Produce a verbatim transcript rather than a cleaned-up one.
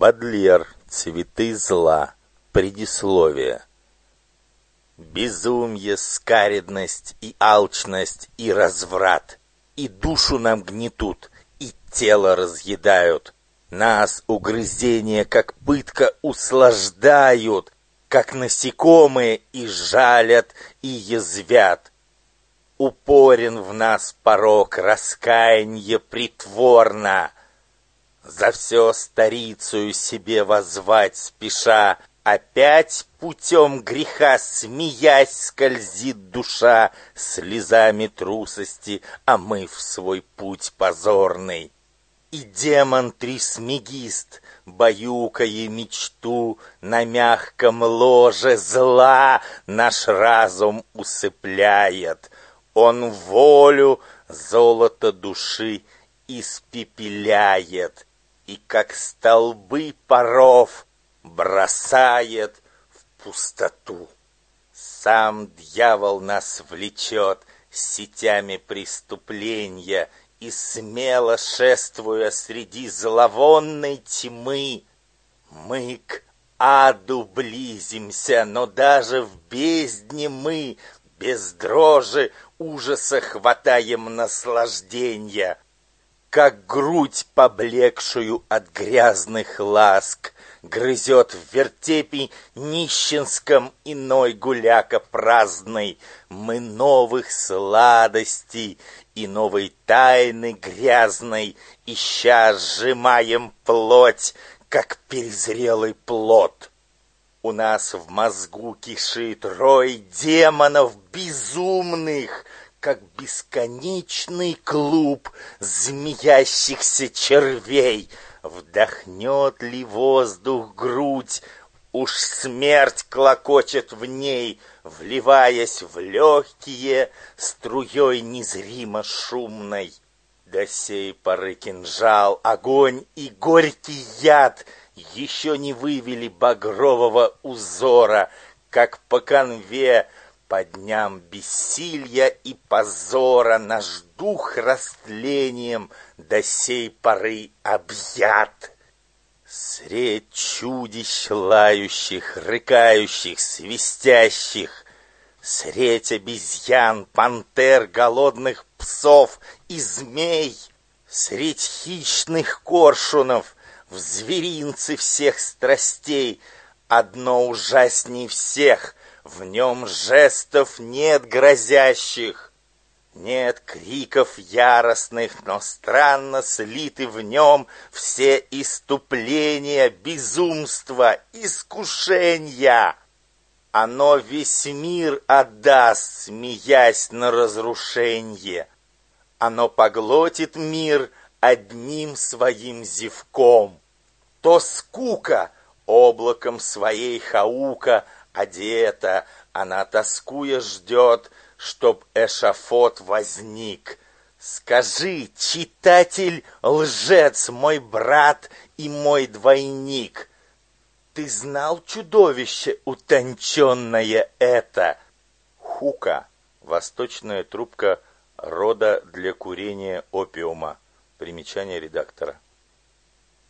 Бодлер. Цветы зла. Предисловие. Безумие, скаредность и алчность и разврат и душу нам гнетут, и тело разъедают. Нас угрызения, как пытка, услаждают, как насекомые, и жалят, и язвят. Упорен в нас порок раскаянье притворно. За все старицею себе воззвать спеша, опять путем греха, смеясь, скользит душа, слезами трусости омыв свой путь позорный. И демон Трисмегист, баюкая мечту, на мягком ложе зла наш разум усыпляет. Он волю, золото души испепеляет, и как столбы паров бросает в пустоту. Сам дьявол нас влечет сетями преступления, и смело шествуя среди зловонной тьмы, мы к аду близимся, но даже в бездне мы без дрожи ужаса хватаем наслаждения. Как грудь, поблекшую от грязных ласк, грызет в вертепе нищенском иной гуляка праздный, мы новых сладостей и новой тайны грязной, ища сжимаем плоть, как перезрелый плод. У нас в мозгу кишит рой демонов безумных, как бесконечный клуб змеящихся червей. Вдохнет ли воздух грудь, уж смерть клокочет в ней, вливаясь в легкие струей незримо шумной. До сей поры кинжал, огонь и горький яд еще не вывели багрового узора, как по канве по дням бессилья и позора наш дух растлением до сей поры объят. Средь чудищ лающих, рыкающих, свистящих, средь обезьян, пантер, голодных псов и змей, средь хищных коршунов, в зверинце всех страстей, одно ужасней всех — в нем жестов нет грозящих, нет криков яростных, но странно слиты в нем все иступления, безумства, искушения. Оно весь мир отдаст, смеясь на разрушенье. Оно поглотит мир одним своим зевком. То скука облаком своей хаука одета, она, тоскуя, ждет, чтоб эшафот возник. Скажи, читатель, лжец, мой брат и мой двойник, ты знал чудовище утонченное это? Хука — восточная трубка рода для курения опиума. Примечание редактора.